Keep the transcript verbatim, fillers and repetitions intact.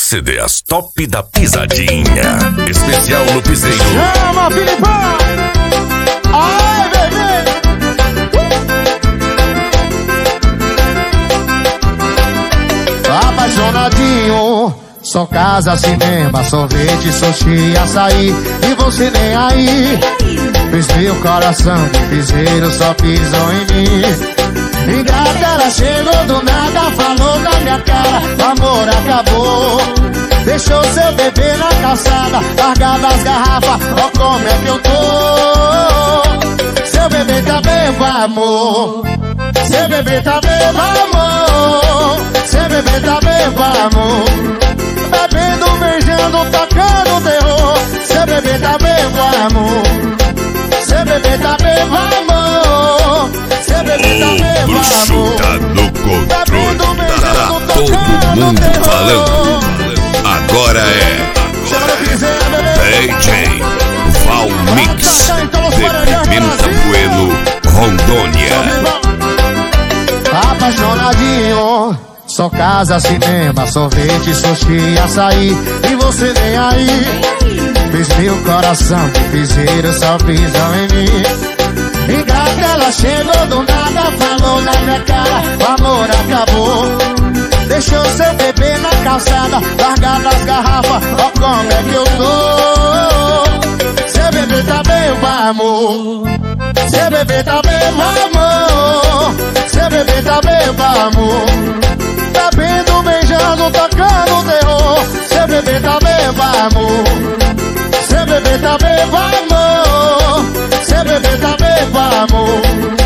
C Ds Top da Pisadinha. Especial no Piseiro. Chama, Filipão! Ai, bebê! Apaixonadinho, só casa, cinema, sorvete, sushi, açaí. E você nem aí. Fez meu coração de piseiro, só pisou em mim. Ingrata, ela chegou do nada, falou na minha cara, o amor acabou. Deixou seu bebê na calçada, largado as garrafas, ó como é que eu tô. Seu bebê tá bebo, amor. Seu bebê tá bebo, amor. Seu bebê tá bebo, amor. Bebendo, beijando, tocando terror. Seu bebê tá bebo, amor. Seu bebê tá bebo, amor. Seu bebê tá bebo, amor. Tá no controle, tá todo mundo falando. Agora é D J Valmix de Pimenta Bueno, Rondônia. Apaixonadinho, só casa, cinema, sorvete, sushi, açaí. E você nem aí. Fez meu coração de piseiro, só pisam em mim. Ingrata, ela chegou do nada, falou na minha cara, o amor acabou. Deixou seu bebê na calçada, largado as garrafas, ó como é que eu tô. Seu bebê tá bebo, amor. Seu bebê tá bebo, amor. Seu bebê tá bebo, amor. Bebendo, beijando, tocando terror. Seu bebê tá bebo, amor. Seu bebê tá bebo, amor. Seu bebê tá bebo, amor.